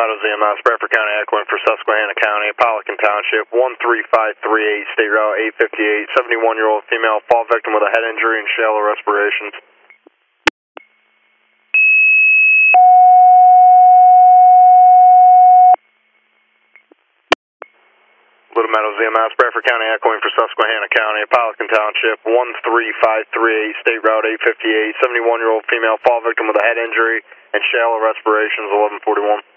Meadows EMS, Bradford County, echoing for Susquehanna County, Pelican Township, 13538, State Route 858, 71-year-old female fall victim with a head injury and shallow respirations. Little Meadows EMS, Bradford County, echoing for Susquehanna County, Pelican Township, 13538, State Route 858, 71-year-old female fall victim with a head injury and shallow respirations, 1141.